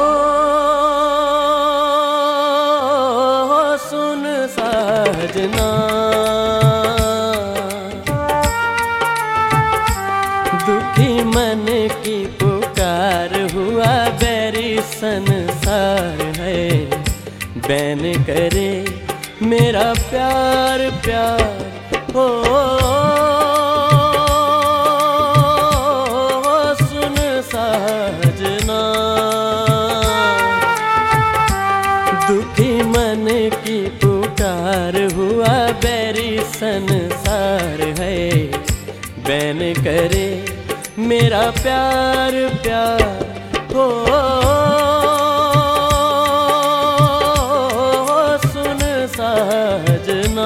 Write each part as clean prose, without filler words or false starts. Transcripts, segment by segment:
सुन साजना, दुखी मन की पुकार हुआ बैरी संसार है। बैन करे मेरा प्यार प्यार हो, सुन साजना, दुखी मन की पुकार हुआ बैरी संसार है। बैन करे मेरा प्यार प्यार हो, सुन साजना।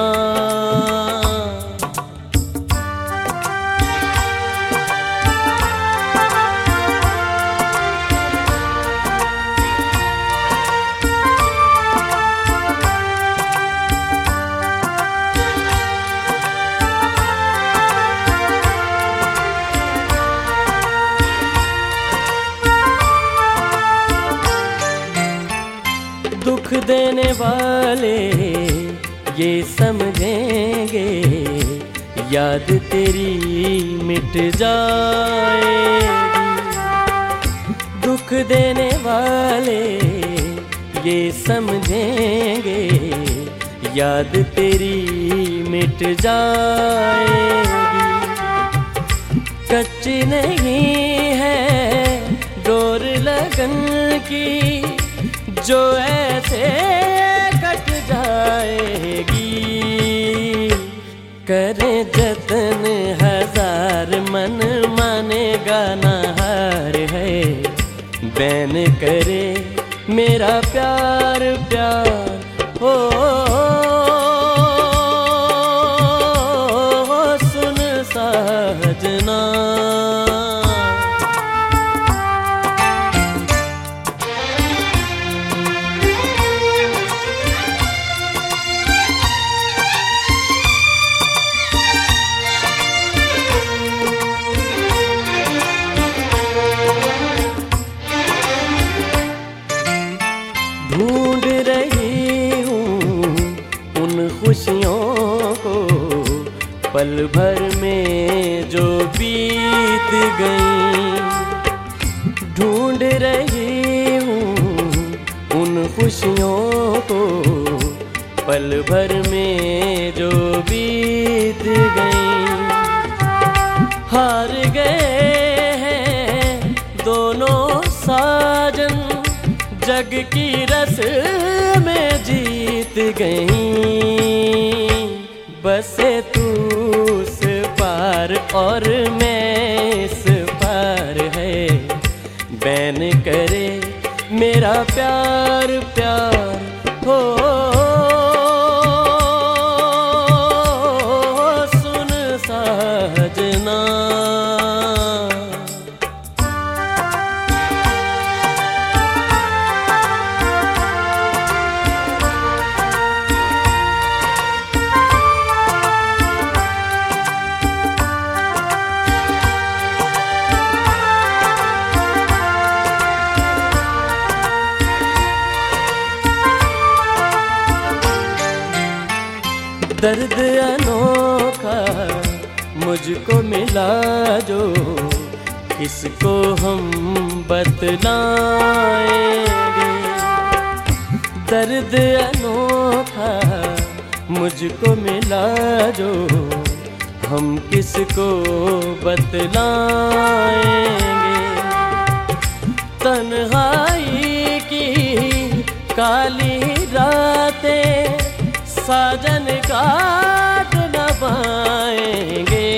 दुख देने वाले ये समझेंगे, याद तेरी मिट जाएगी। दुख देने वाले ये समझेंगे, याद तेरी मिट जाएगी। कच्ची नहीं है डोर लगन की, जो ऐसे कट जाएगी। करे जतन हजार मन मानेगा ना हार है। बैन करे मेरा प्यार प्यार हो, सुन साजना। ढूंढ रही हूँ उन खुशियों को, पल भर में जो बीत गई। ढूंढ रही हूँ उन खुशियों को, पल भर में जो बीत गई। हार गए हैं दोनों साजन, जग की रस में जीत गई। बसे तू उस पार और मैं इस पार है। बैन करे मेरा प्यार प्यार हो, सुन साजना। दर्द अनोखा मुझको मिला जो, किसको हम बतलाएंगे। दर्द अनोखा मुझको मिला जो, हम किसको बतलाएंगे। तन्हाई की काली रातें साजन काट न पाएंगे।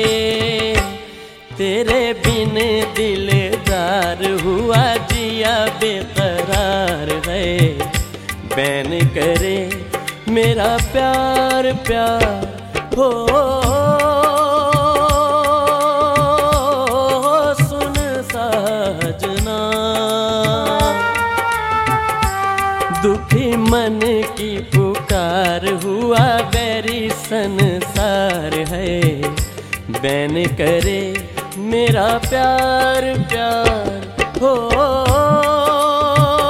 तेरे बिन दिलदार हुआ जिया बेकरार है। बैन करे मेरा प्यार प्यार हो, सुन साजना। दुखी मन की पुकार हुआ बैरी संसार है। बैन करे मेरा प्यार प्यार हो।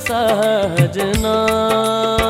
साजना।